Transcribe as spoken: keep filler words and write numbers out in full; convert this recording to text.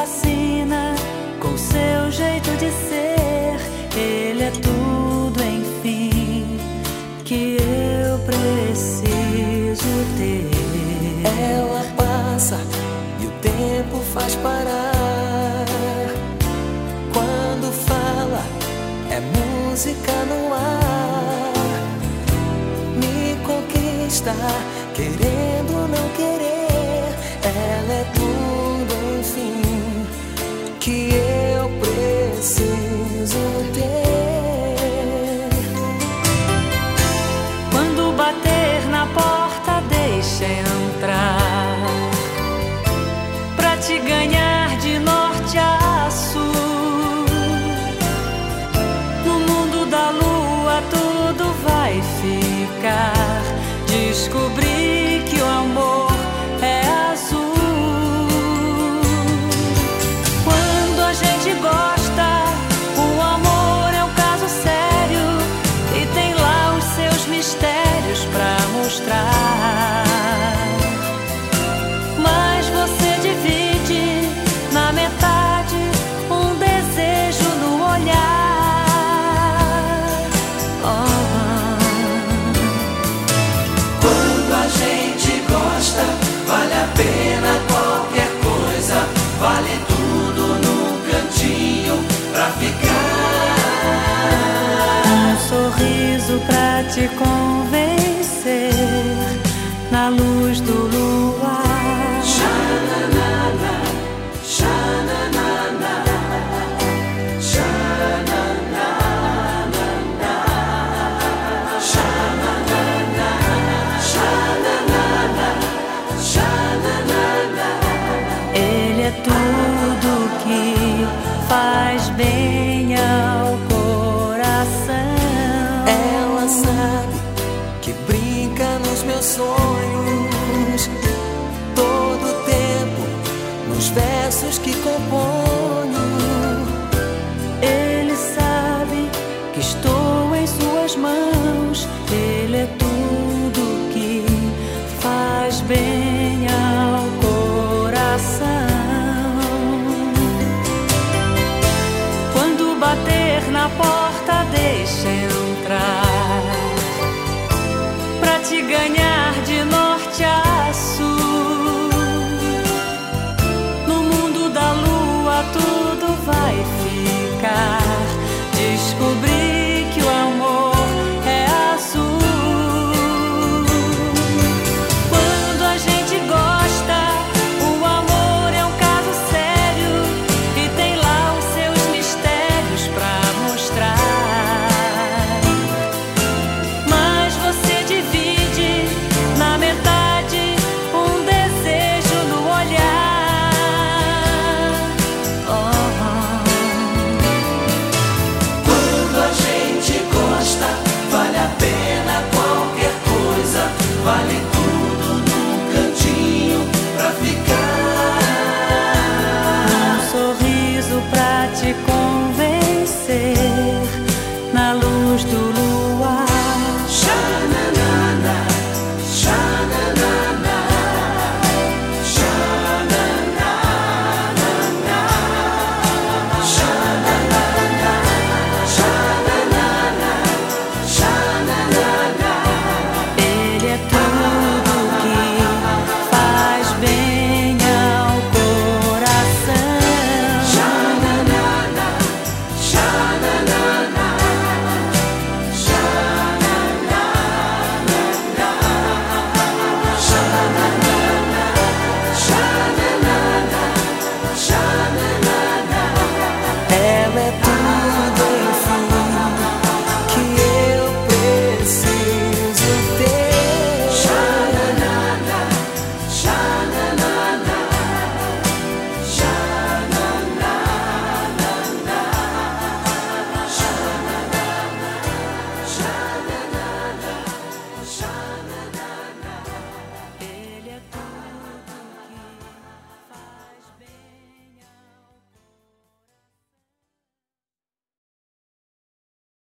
fascina com seu jeito de ser. Ele é tudo, enfim, que eu preciso ter. Ela passa e o tempo faz parar. Quando fala, é música no ar. Me conquista, querendo ou não querer. Ela é tudo, enfim, que eu preciso ter. Quando bater na porta, deixa entrar, pra te ganhar de norte a sul. No mundo da lua tudo vai ficar. Descobri que o amor é azul. Quando a gente gosta, o amor é um caso sério e tem lá os seus mistérios pra mostrar. Mas você divide na metade um desejo no olhar. Oh. Quando a gente gosta, vale a pena qualquer coisa. Vale tudo num cantinho pra ficar. Um sorriso pra te convencer na luz do luar. Xananana, xananana, xananana, xananana, xananana, xananana. Ele é tudo que faz bem ao coração. Ela sabe que brinca nos meus sonhos, todo tempo nos versos que componho. Ele sabe que estou em suas mãos. Ele é tudo que faz bem ao coração. Quando bater na porta, deixa entrar, pra te ganhar de norte a sul. No mundo da lua tudo vai ficar. Descobri que o amor é azul. Quando a gente gosta, o amor é um caso sério e tem lá os seus mistérios pra mostrar. Mas você divide na metade um desejo no olhar. Oh. Quando a gente gosta, vale a pena qualquer coisa. Vale tudo num cantinho pra ficar. Um sorriso pra te convencer na luz do luar.